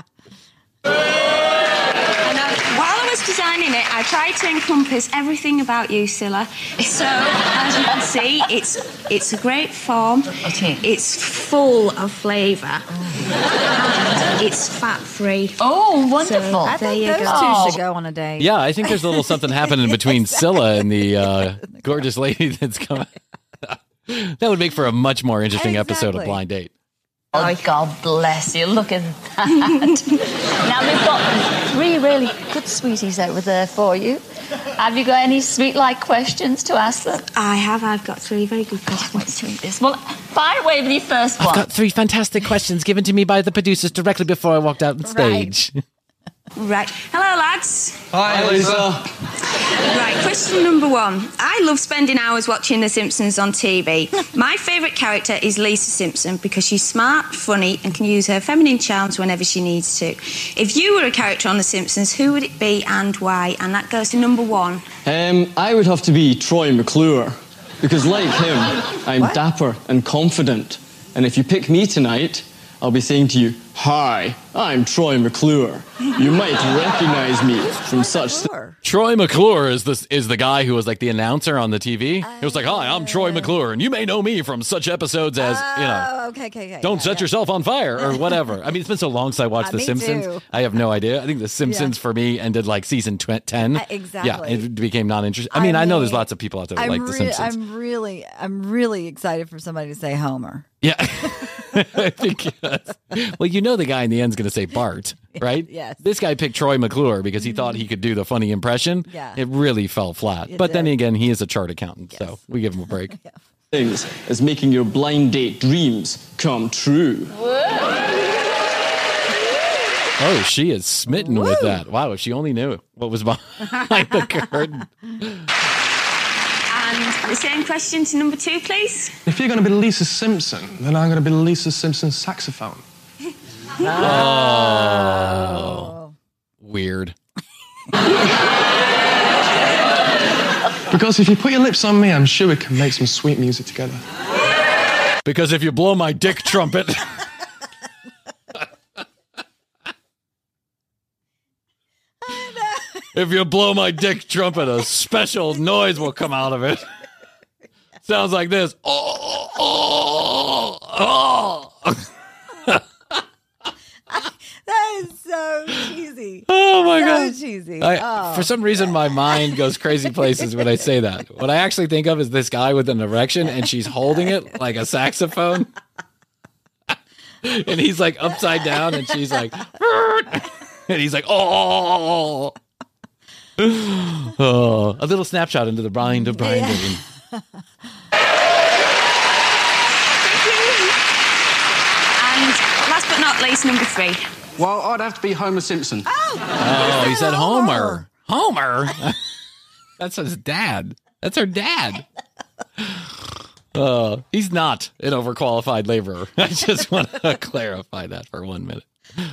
While I was designing it, I tried to encompass everything about you, Scylla. So, as you can see, it's a great form. It's full of flavour. And it's fat-free. Oh, wonderful. So, I think there you those go. two should go on a date. Yeah, I think there's a little something happening between Scylla and the gorgeous lady that's coming. That would make for a much more interesting episode of Exactly. Blind Date. Oh, God bless you. Look at that. Now, we've got 3 really good sweeties over there for you. Have you got any sweet-like questions to ask them? I have. I've got 3 very good questions. This. Well, fire away with your first one. I've got 3 fantastic questions given to me by the producers directly before I walked out on stage. Right. Hello, lads. Hi, Lisa. Right, question number 1. I love spending hours watching The Simpsons on TV. My favourite character is Lisa Simpson because she's smart, funny, and can use her feminine charms whenever she needs to. If you were a character on The Simpsons, who would it be and why? And that goes to number 1. I would have to be Troy McClure because, like him, I'm dapper and confident. And if you pick me tonight, I'll be saying to you, "Hi, I'm Troy McClure. You might recognize me from such." Troy McClure is the guy who was like the announcer on the TV. He was like, "Hi, I'm Troy McClure, and you may know me from such episodes as Okay. Don't set yourself on fire or whatever." I mean, it's been so long since I watched The Me Simpsons. too. I have no idea. I think The Simpsons for me ended like season 10. Exactly. Yeah, it became non-interesting. I mean, I know there's lots of people out there that like The Simpsons. I'm really excited for somebody to say Homer. Yeah. I think yes. Well, you know the guy in the end's going to say Bart, right? Yes. This guy picked Troy McClure because he thought he could do the funny impression. Yeah. It really fell flat. It But then did. again, he is a chart accountant, so we give him a break. things as making your blind date dreams come true. Oh, she is smitten with that. Wow, if she only knew what was behind the curtain. And the same question to number 2, please. If you're going to be Lisa Simpson, then I'm going to be Lisa Simpson's saxophone. Oh. Weird. Because if you put your lips on me, I'm sure we can make some sweet music together. Because if you blow my dick trumpet... If you blow my dick trumpet, a special noise will come out of it. Sounds like this. Oh, oh, oh. That is so cheesy. Oh my God. So cheesy. For some reason, my mind goes crazy places when I say that. What I actually think of is this guy with an erection and she's holding it like a saxophone. And he's like upside down and she's like, and he's like, oh. Oh, a little snapshot into the mind of Brian Dillon. And last but not least, number 3. Well, I'd have to be Homer Simpson. Oh, he said Homer. Homer? That's his dad. That's her dad. He's not an overqualified laborer. I just want to clarify that for 1 minute.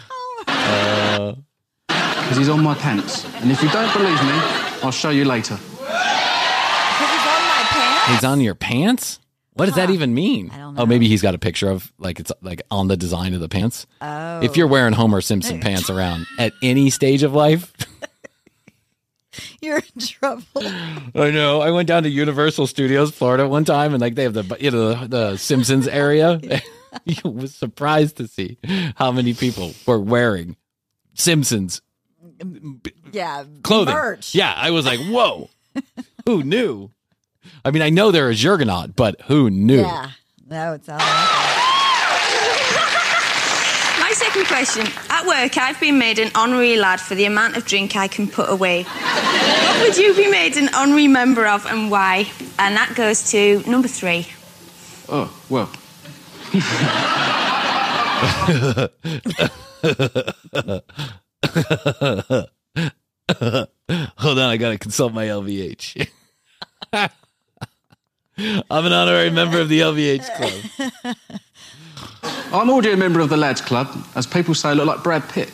Because he's on my pants. And if you don't believe me, I'll show you later. Because he's on my pants? He's on your pants? What does that even mean? I don't know. Oh, maybe he's got a picture of, like, it's like on the design of the pants. Oh. If you're wearing Homer Simpson pants around at any stage of life. You're in trouble. I know. I went down to Universal Studios, Florida one time, and like they have the Simpsons area. I was surprised to see how many people were wearing Simpsons Yeah. clothing. Merch. Yeah, I was like, whoa. Who knew? I mean, I know they're a Juggernaut, but who knew? Yeah. No, it's all right. My second question. At work, I've been made an honorary lad for the amount of drink I can put away. What would you be made an honorary member of and why? And that goes to number 3. Oh, well. Hold on, I gotta consult my LVH. I'm an honorary member of the LVH club. I'm already a member of the Lads Club. As people say, I look like Brad Pitt.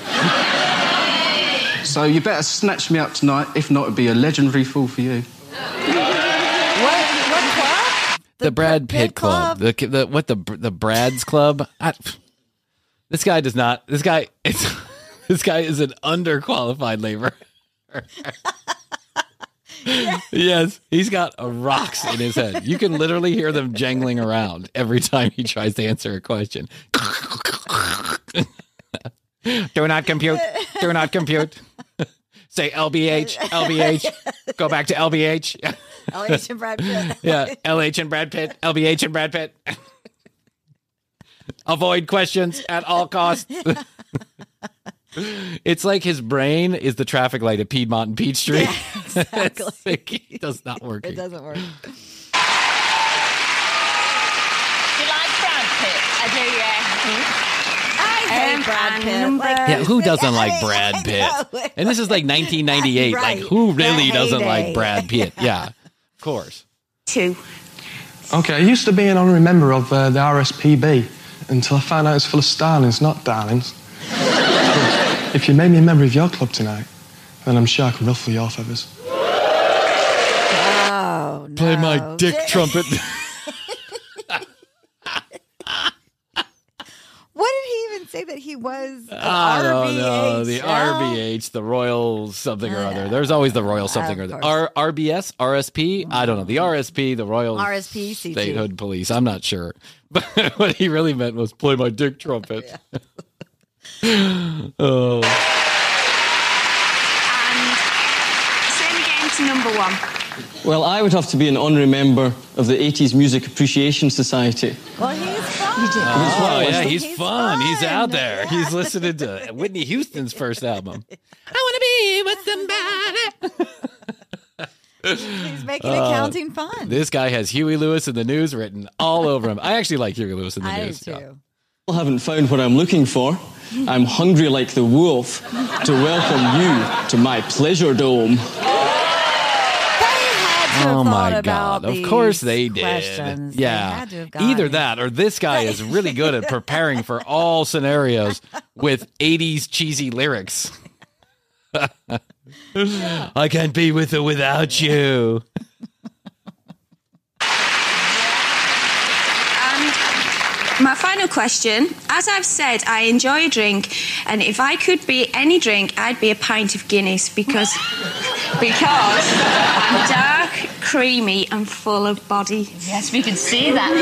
So you better snatch me up tonight. If not, it'd be a legendary fall for you. What club? The Brad Pitt Club. The Brad's Club? This guy does not. This guy is an underqualified laborer. Yes, he's got rocks in his head. You can literally hear them jangling around every time he tries to answer a question. Do not compute. Do not compute. Say LBH, LBH. Go back to LBH. LH and Brad Pitt. Yeah, LH and Brad Pitt. LBH and Brad Pitt. Avoid questions at all costs. It's like his brain is the traffic light at Piedmont and Peachtree. Yeah, exactly. It's like, it does not work. It doesn't work. Do you like Brad Pitt? I do, yeah. I hate Brad Pitt. Yeah, who doesn't like Brad Pitt? And this is like 1998. Right. Like, who really The doesn't heyday. like Brad Pitt? Yeah, of course. 2. Okay, I used to be an honorary member of the RSPB until I found out it's full of starlings, not darlings. If you made me a member of your club tonight, then I'm sure I can ruffle your feathers. Oh, no. Play my dick trumpet. What did he even say that he was? I don't know. The RBH? RBH, the Royal something or other. There's always the Royal something or other. RBS, RSP? I don't know. The RSP, the Royal RSPCT. Statehood Police. I'm not sure. But what he really meant was play my dick trumpet. Oh. And same again to number 1. Well, I would have to be an honorary member of the 80s Music Appreciation Society. Well, he's fun. Oh, yeah, he's He's fun. He's fun. out there. He's listening to Whitney Houston's first album. I want to be with somebody. He's making accounting fun. This guy has Huey Lewis in the News written all over him. I actually like Huey Lewis in the I do News. too. Yeah. I haven't found what I'm looking for. I'm hungry like the wolf to welcome you to my pleasure dome. Oh my God! Of course they did. Questions. Yeah, They had to have gotten either it. that or this guy is really good at preparing for all scenarios with 80s cheesy lyrics. I can't be with or without you. My final question. As I've said, I enjoy a drink, and if I could be any drink, I'd be a pint of Guinness because I'm dark, creamy, and full of body. Yes, we can see that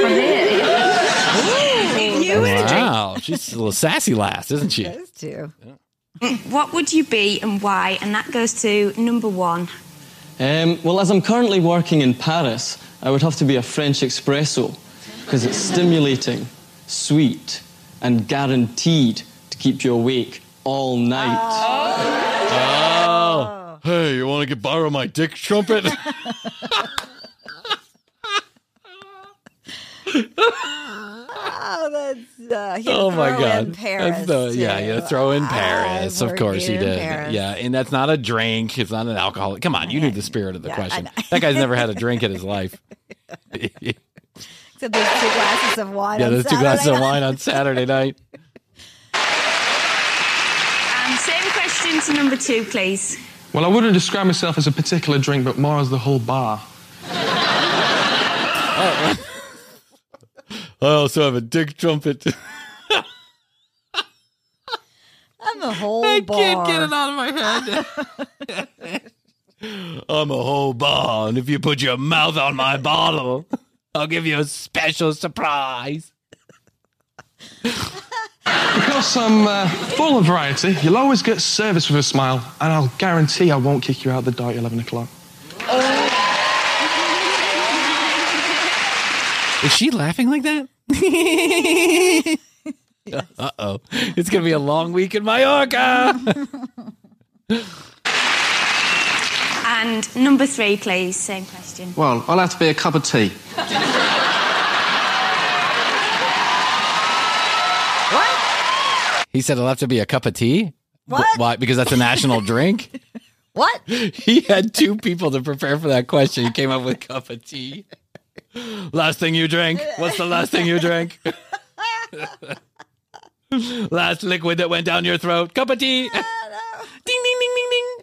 from here. Wow, she's a little sassy lass, isn't she? Those two. What would you be and why? And that goes to number 1. Well, as I'm currently working in Paris, I would have to be a French espresso because it's stimulating, sweet, and guaranteed to keep you awake all night. Oh, hey, you want to borrow my dick trumpet? Oh, that's Oh my God! In Paris, throw in too. Paris. I've Of course he worked in did. Paris. Yeah, and that's not a drink. It's not an alcoholic. Come on, you knew the spirit of the Yeah, question. I know. That guy's never had a drink in his life. Except there's 2 glasses of wine. Yeah, on there's 2 glasses of Saturday wine on Saturday night. And same question to number 2, please. Well, I wouldn't describe myself as a particular drink, but more as the whole bar. I also have a dick trumpet. I'm the whole I bar. can't get it out of my head. I'm a whole bar, and if you put your mouth on my bottle, I'll give you a special surprise. Because I'm full of variety, you'll always get service with a smile, and I'll guarantee I won't kick you out the door at 11 o'clock. Is she laughing like that? Uh-oh. It's going to be a long week in Mallorca. And number 3, please. Same question. Well, I'll have to be a cup of tea. He said it'll have to be a cup of tea? What? Why? Because that's a national drink? What? He had 2 people to prepare for that question. He came up with cup of tea. Last thing you drank? What's the last thing you drank? Last liquid that went down your throat? Cup of tea. Ding, ding, ding, ding, ding.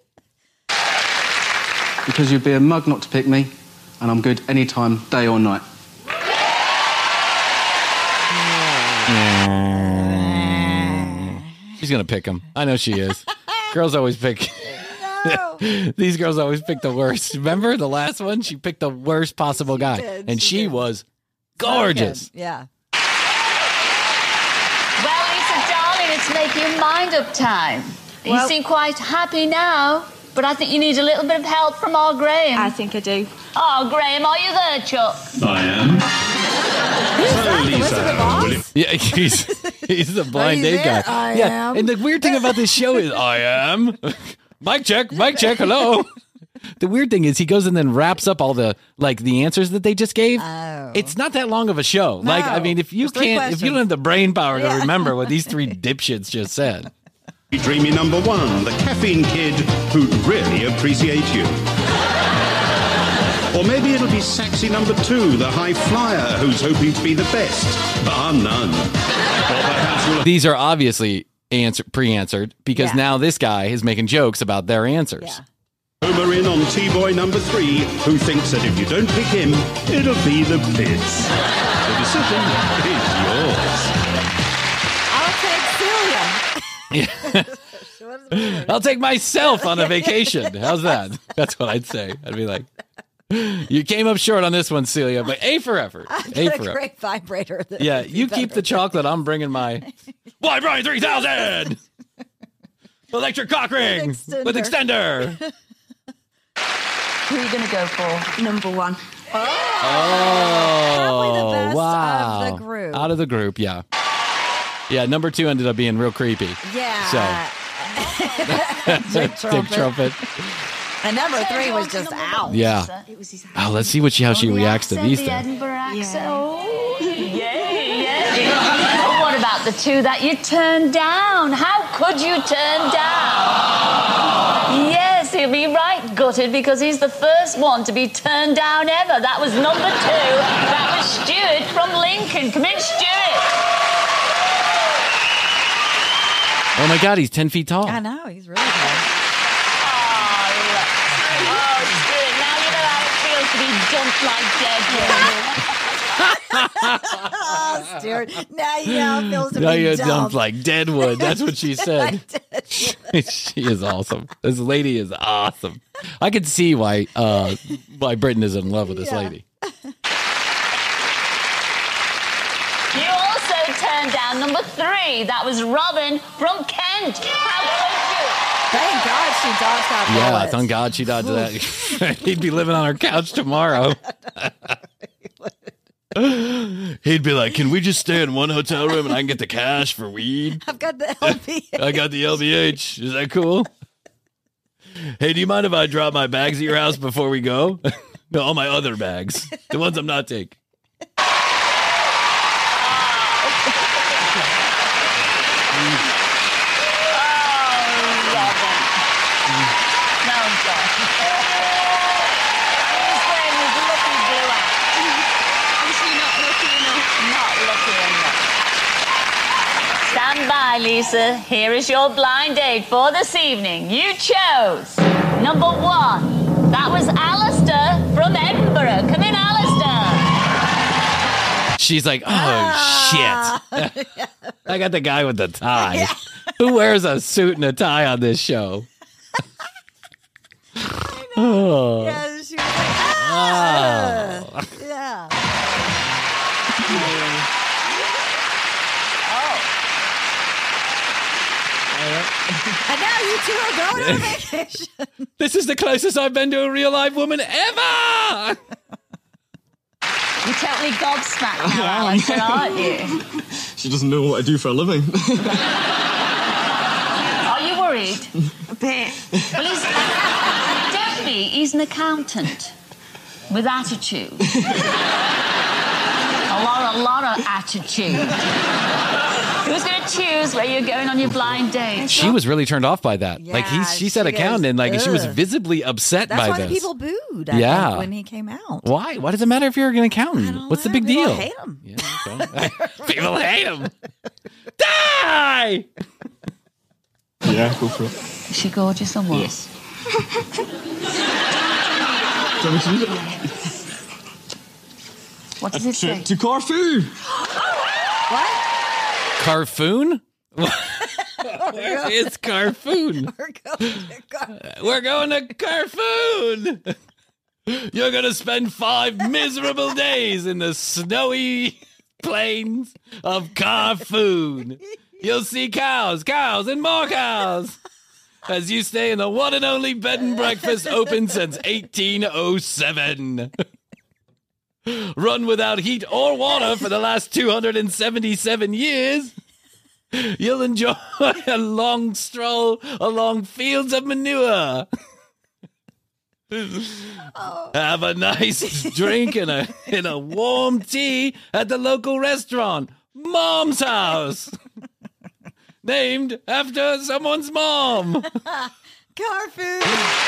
Because you'd be a mug not to pick me, and I'm good anytime, day or night. She's going to pick him. I know she is. Girls always pick. No. These girls always pick the worst. Remember the last one? She picked the worst possible guy. did. And She she did. was gorgeous. Yeah. Well, Lisa, darling, it's making mind up time. You Well- seem quite happy now, but I think you need a little bit of help from our Graham. I think I do. Oh, Graham, are you there, Chuck? I am. Yeah, he's the blind you date there? guy. I yeah, am. and the weird thing about this show is I am. Mic check, hello. The weird thing is he goes and then wraps up all the answers that they just gave. Oh. It's not that long of a show. No. I mean, if you Just 3 don't have the brain power to Yeah. remember what these 3 dipshits just said. Dreamy number 1, the caffeine kid who'd really appreciate you. Or maybe it'll be sexy number 2, the high flyer who's hoping to be the best, bar none. Or perhaps we'll These are obviously pre-answered because Yeah. now this guy is making jokes about their answers. Yeah. Homer in on T-boy number 3, who thinks that if you don't pick him, it'll be the Blitz. The decision is yours. I'll take Celia. I'll take myself on a vacation. How's that? That's what I'd say. I'd be like, you came up short on this one, Celia, but A for effort. I've A got for a effort. great vibrator. that Yeah, would be you keep the better. chocolate. I'm bringing my Brian 3000 electric cock ring with extender. Who are you going to go for? Number 1. Probably the best wow. of the group. Out of the group, yeah. Yeah, number 2 ended up being real creepy. Yeah. Dick trumpet. And number 3 was just out. Yeah. It was his Oh, let's see how she reacts to these The things. Edinburgh accent. Yeah. Oh, yeah. But what about the 2 that you turned down? How could you turn down? Yes, he'll be right gutted because he's the first one to be turned down ever. That was number 2. That was Stuart from Lincoln. Come in, Stuart. Oh my God, he's 10 feet tall. I know. He's really tall. Oh, Stuart, now you know how it feels to be dumped like dead. Oh, Stuart. Now you know how it feels to Now be you're dumped. dumped like deadwood. That's what she said. She is awesome. This lady is awesome. I can see why Britain is in love with this lady. You also turned down number 3. That was Robin from Kent. How could you? Thank God she dodged that Yeah, bullet. thank God she dodged that. He'd be living on her couch tomorrow. He'd be like, can we just stay in one hotel room and I can get the cash for weed? I've got the LP. I got the LBH. Is that cool? Hey, do you mind if I drop my bags at your house before we go? No, all my other bags. The ones I'm not taking. Stand by, Lisa. Here is your blind date for this evening. You chose number 1. That was Alistair from Edinburgh. Come in, Alistair. She's like, oh, shit. I got the guy with the tie. Who wears a suit and a tie on this show? Oh. Yeah, she was like, Oh. yeah. And now you two are going on vacation. This is the closest I've been to a real live woman ever. You're totally gobsmacked now, Alistair, aren't you? She doesn't know what I do for a living. Are you worried? A bit. Well, don't be. He's an accountant with attitude. A lot of attitude. Who's going to choose where you're going on your blind date? She was really turned off by that. Yeah, like she said she accountant, goes, and like she was "Ugh." visibly upset That's by why this. the people booed. I Yeah. think, when he came out. Why? Why does it matter if you're an accountant? What's the big People deal? hate him. Yeah, okay. People hate him. Die! Yeah, go for it. Is she gorgeous or what? Yes. Do you want me to do it? What does it say? To Corfu! What? Carfoon? It's Carfoon. We're going to Carfoon. You're going to spend 5 miserable days in the snowy plains of Carfoon. You'll see cows, and more cows. As you stay in the one and only bed and breakfast open since 1807. Run without heat or water for the last 277 years. You'll enjoy a long stroll along fields of manure. Have a nice drink and a warm tea at the local restaurant, Mom's House. Named after someone's mom. Carfood.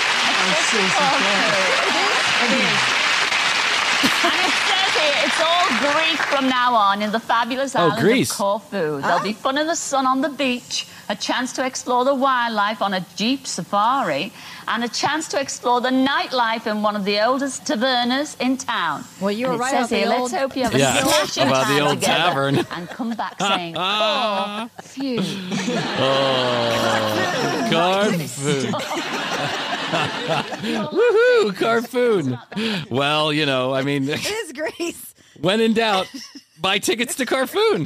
It is. And it says here, it's all Greek from now on in the fabulous island Greece. of Corfu. There'll be fun in the sun on the beach, a chance to explore the wildlife on a jeep safari, and a chance to explore the nightlife in one of the oldest tavernas in town. Well, you were And it right says about the here, old- let's hope you have a Yeah, smashing about the time old together tavern. and come back saying, oh, phew. Carfoon. Woohoo, Carfoon. Well, you know, I mean, It is Greece. when in doubt, buy tickets to Carfoon.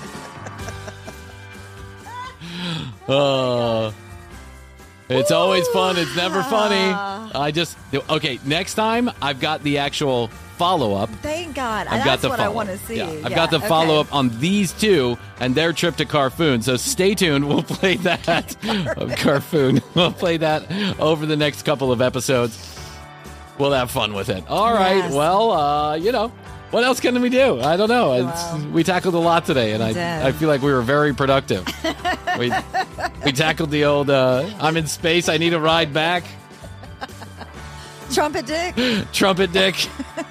It's always fun. It's never funny. Okay, next time I've got the actual follow-up. Thank God. I've That's got the what I follow-up. want to see. Yeah, I've got the follow-up on these two and their trip to Carfoon. So stay tuned. We'll play that. Carfoon. We'll play that over the next couple of episodes. We'll have fun with it. All right. Yes. Well, you know, what else can we do? I don't know. We tackled a lot today, and I feel like we were very productive. we tackled the old, I'm in space, I need a ride back. Trumpet Dick. Trumpet Dick.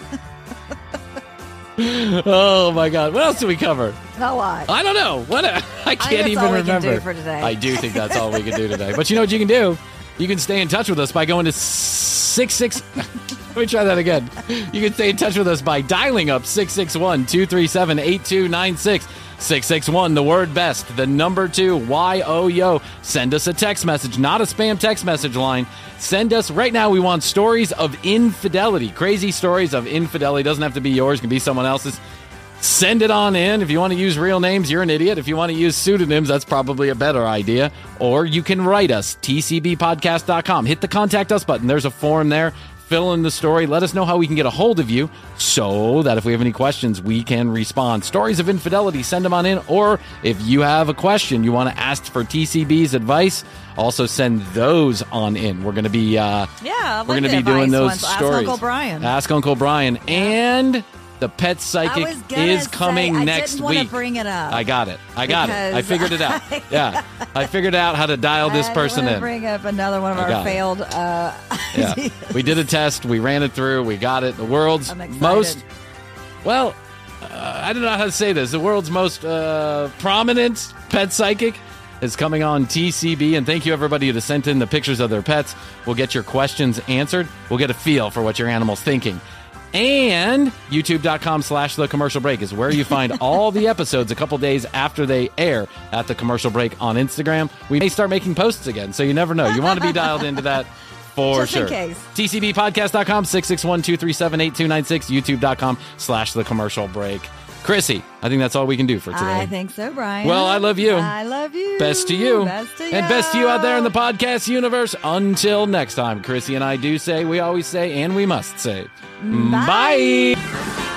Oh my God! What else did we cover? A lot. I don't know. I can't that's even all we can remember. do for today. I do think that's all we can do today. But you know what you can do? You can stay in touch with us by going to 66. Let me try that again. You can stay in touch with us by dialing up 661-237-8296. 661, the word best, the number 2, YOYO. Send us a text message, not a spam text message line. Send us, right now we want stories of infidelity, crazy stories of infidelity. Doesn't have to be yours, it can be someone else's. Send it on in. If you want to use real names, you're an idiot. If you want to use pseudonyms, that's probably a better idea. Or you can write us, tcbpodcast.com. Hit the contact us button. There's a form there. Fill in the story. Let us know how we can get a hold of you so that if we have any questions, we can respond. Stories of infidelity, send them on in. Or if you have a question you want to ask for TCB's advice, also send those on in. We're going to be we're going to be doing those stories. Ask Uncle Brian. Ask Uncle Brian. And the Pet Psychic is coming next didn't week. want to bring it up. I got it. I figured it out. Yeah. I figured out how to dial this person I in. bring up another one of I our got it. failed. Yeah. We did a test. We ran it through. We got it. The world's I'm excited. most, well, I don't know how to say this. The world's most prominent pet psychic is coming on TCB. And thank you, everybody, who sent in the pictures of their pets. We'll get your questions answered. We'll get a feel for what your animal's thinking. And youtube.com/The Commercial Break is where you find all the episodes a couple days after they air at The Commercial Break on Instagram. We may start making posts again, so you never know. You want to be dialed into that for Just in sure. case. TCBpodcast.com, 661-237-8296, youtube.com/The Commercial Break. Chrissy, I think that's all we can do for today. I think so, Brian. Well, I love you. I love you. Best to you. Best to you. And best to you out there in the podcast universe. Until next time, Chrissy and I do say, we always say, and we must say, Bye. bye.